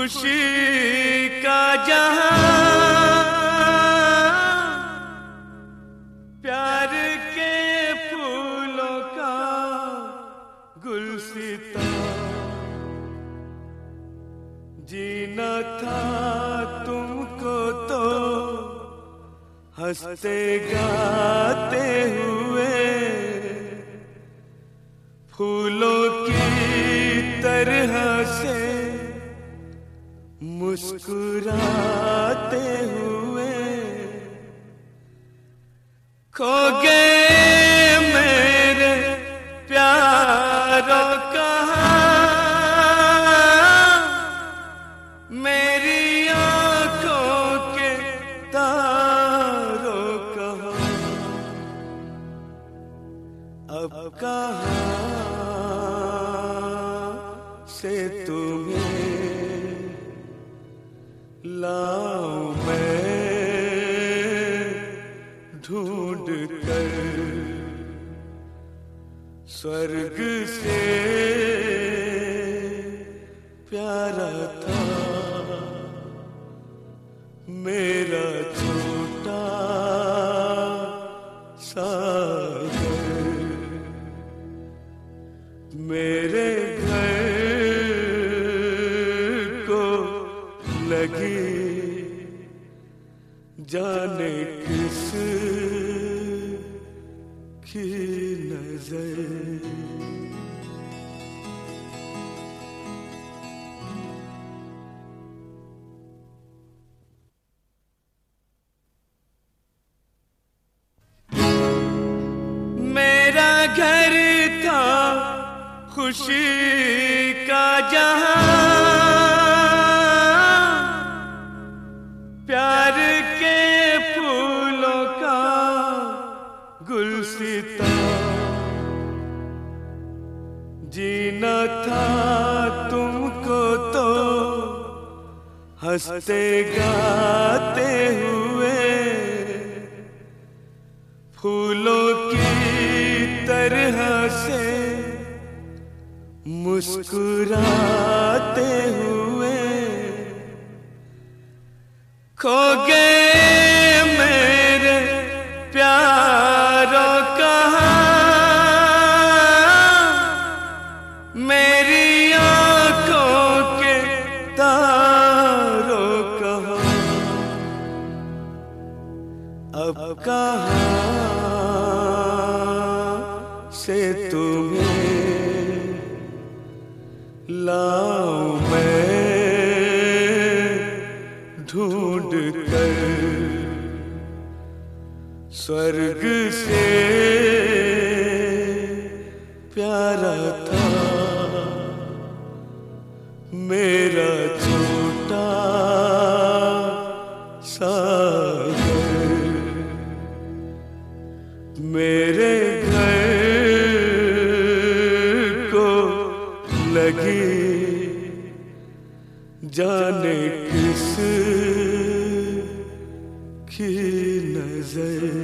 खुशी का जहां, प्यार के फूलों का गुलसिता, जीना था तुमको तो हंसते गाते हुए, फूलों की तरह से मुस्कुराते हुए, खो गए मेरे प्यारों कहाँ, मेरी आंखों के तारों कहाँ, अब कहाँ से तुम्हें लाऊं मैं ढूंढ कर, स्वर्ग से प्यारा था मेरा छोटा सागर, मेरे घर को लगी जाने किस की नजर। मेरा घर था खुशी का जहां, प्यार के फूलों का गुलसिता, जीना था तुमको तो हंसते गाते हुए, फूलों की तरह से मुस्कुराते हुए, खो गए मेरे प्यारों कहाँ, मेरी आंखों के तारों कहाँ, अब कहाँ से तुम्हें लाऊं मैं ढूंढ कर, स्वर्ग से प्यारा था मेरा छोटा सागर, मेरे घर को लगी जाने किस की नजर।